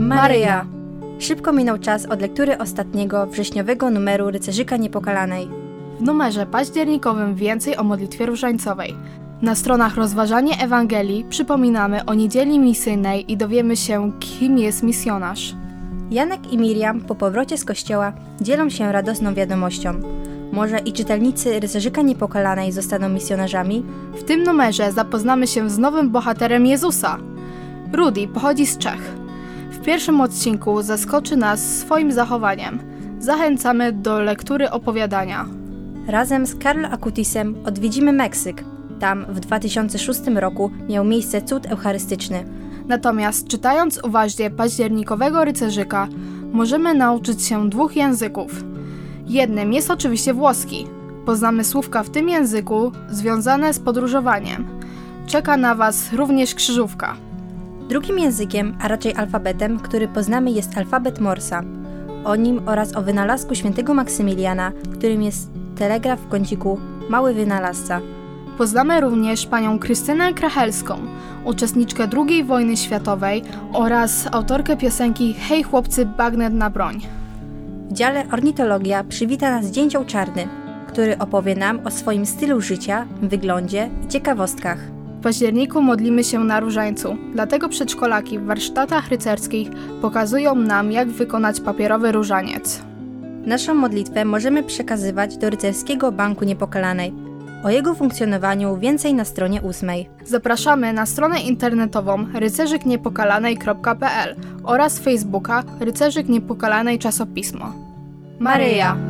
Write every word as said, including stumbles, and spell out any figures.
Maryja! Szybko minął czas od lektury ostatniego wrześniowego numeru Rycerzyka Niepokalanej. W numerze październikowym więcej o modlitwie różańcowej. Na stronach Rozważanie Ewangelii przypominamy o niedzieli misyjnej i dowiemy się, kim jest misjonarz. Janek i Miriam po powrocie z kościoła dzielą się radosną wiadomością. Może i czytelnicy Rycerzyka Niepokalanej zostaną misjonarzami? W tym numerze zapoznamy się z nowym bohaterem Jezusa. Rudy pochodzi z Czech. W pierwszym odcinku zaskoczy nas swoim zachowaniem. Zachęcamy do lektury opowiadania. Razem z Karl Akutisem odwiedzimy Meksyk. Tam w dwa tysiące szóstym roku miał miejsce cud eucharystyczny. Natomiast czytając uważnie październikowego rycerzyka, możemy nauczyć się dwóch języków. Jednym jest oczywiście włoski. Poznamy słówka w tym języku związane z podróżowaniem. Czeka na Was również krzyżówka. Drugim językiem, a raczej alfabetem, który poznamy, jest alfabet Morsa. O nim oraz o wynalazku świętego Maksymiliana, którym jest telegraf w kąciku Mały Wynalazca. Poznamy również panią Krystynę Krachelską, uczestniczkę drugiej wojny światowej oraz autorkę piosenki Hej chłopcy, bagnet na broń. W dziale ornitologia przywita nas Dzięcioł Czarny, który opowie nam o swoim stylu życia, wyglądzie i ciekawostkach. W październiku modlimy się na różańcu, dlatego przedszkolaki w warsztatach rycerskich pokazują nam, jak wykonać papierowy różaniec. Naszą modlitwę możemy przekazywać do Rycerskiego Banku Niepokalanej. O jego funkcjonowaniu więcej na stronie ósmej. Zapraszamy na stronę internetową rycerzyk niepokalanej kropka p l oraz Facebooka Rycerzyk Niepokalanej Czasopismo. Maryja!